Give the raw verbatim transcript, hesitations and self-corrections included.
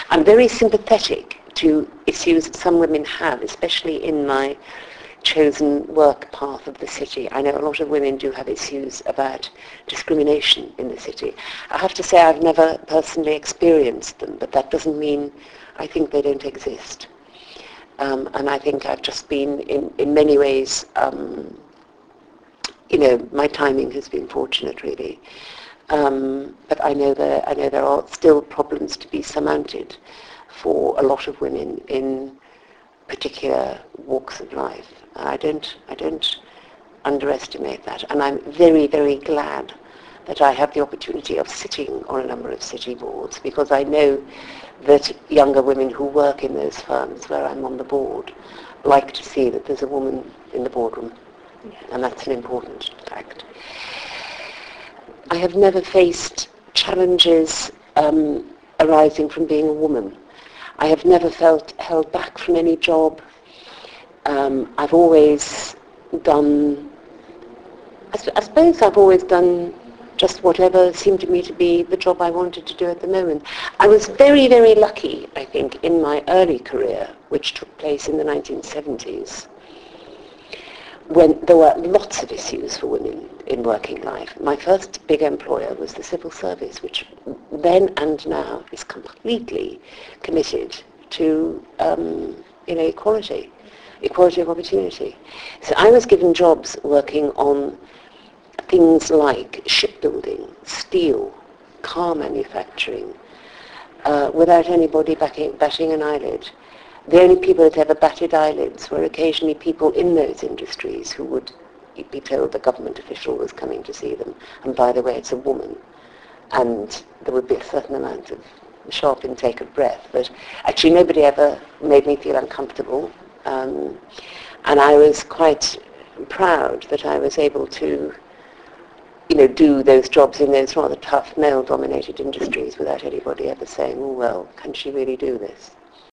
I'm very sympathetic to issues that some women have, especially in my chosen work path of the city. I know a lot of women do have issues about discrimination in the city. I have to say I've never personally experienced them, but that doesn't mean I think they don't exist. Um, and I think I've just been, in, in many ways, um, you know, my timing has been fortunate, really. Um, but I know there, I know there are still problems to be surmounted for a lot of women in particular walks of life. I don't, I don't underestimate that, and I'm very, very glad that I have the opportunity of sitting on a number of city boards, because I know that younger women who work in those firms where I'm on the board like to see that there's a woman in the boardroom, and that's an important fact. I have never faced challenges um, arising from being a woman. I have never felt held back from any job. Um, I've always done, I, sp- I suppose I've always done just whatever seemed to me to be the job I wanted to do at the moment. I was very, very lucky, I think, in my early career, which took place in the nineteen seventies, when there were lots of issues for women in working life. My first big employer was the civil service, which then and now is completely committed to um, you know, equality, equality of opportunity. So I was given jobs working on things like shipbuilding, steel, car manufacturing, uh, without anybody batting, batting an eyelid. The only people that ever batted eyelids were occasionally people in those industries who would be told the government official was coming to see them, and by the way, it's a woman. And there would be a certain amount of sharp intake of breath, but actually nobody ever made me feel uncomfortable. Um, and I was quite proud that I was able to, you know, do those jobs in those rather tough male-dominated industries without anybody ever saying, oh, well, can she really do this?